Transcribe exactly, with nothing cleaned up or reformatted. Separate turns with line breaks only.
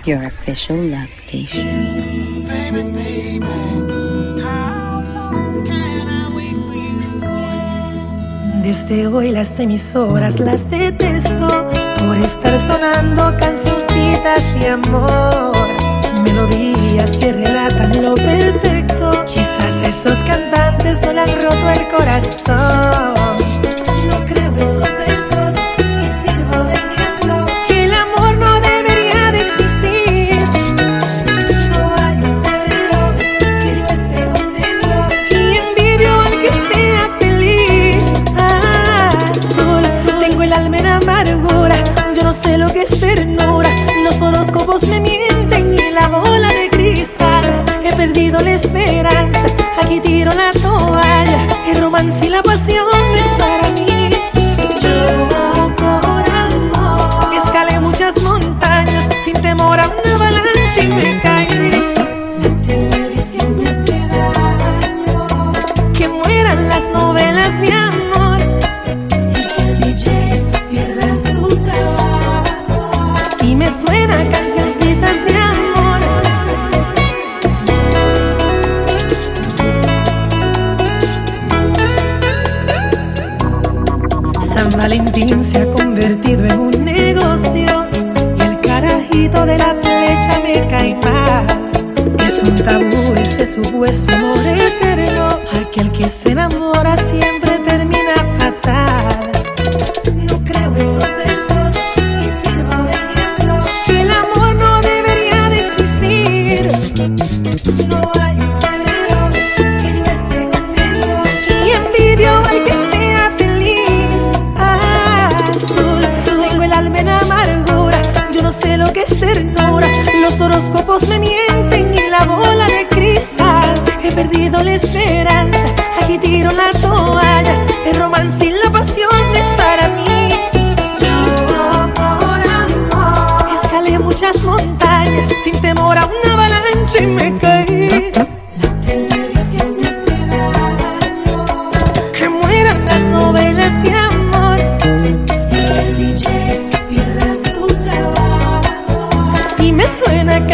your official love station.
Baby, baby, how long can I wait for you?
Desde hoy las emisoras las detesto por estar sonando cancioncitas de amor, melodías que relatan lo perfecto. Quizás a esos cantantes no le han roto el corazón. No creo esos versos y sirvo de ejemplo que el amor no debería de existir. No hay un febrero que yo esté contento y envidio al que sea feliz. Azul, tengo el alma en amargura, yo no sé lo que es ternura. Los horóscopos me mienten y la bola de cristal. He perdido la esperanza, aquí tiro la toalla. El romance y la pasión es para mí. Yo por amor escalé muchas montañas sin temor a una avalancha y me caí. La televisión me hace daño, que mueran las novelas de amor y que el D J pierda su trabajo. Si me suena cancioncitas de amor. San Valentín se ha convertido en un negocio y el carajito de la flecha me cae mal. Es un tabú ese supuesto amor eterno, aquel que se enamora siempre termina fatal. No creo esos versos y sirvo de ejemplo que el amor no debería de existir. No hay un febrero que yo esté contento y envidio al que sea feliz. Azul, tengo el alma en amargura, yo no sé lo que es ternura. Los horóscopos me mienten y la bola de cristal. He perdido la esperanza, aquí tiro la toalla. El romance y la pasión es para mí. Yo por amor escalé muchas montañas sin temor a una avalancha y me caí. La televisión me hace daño, que mueran las novelas de amor y que el D J pierda su trabajo. Si me suena